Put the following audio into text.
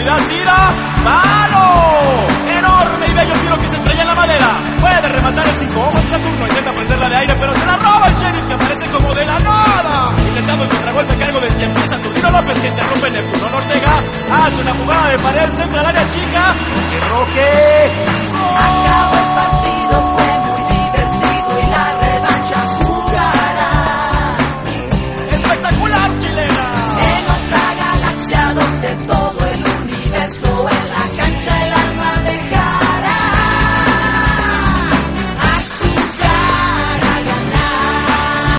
profundidad, tira, ¡mano! Enorme y bello tiro que se estrella en la madera. Puede rematar el 5 ojos de Saturno, intenta prenderla de aire, pero se la roba el Sheriff, que aparece como de la nada. Intentando el contragolpe, cargo de 100 pies, Saturnino López, que interrumpe Neptuno Ortega. Hace una jugada de pared, centra al área chica, que Roque... ¡Gol!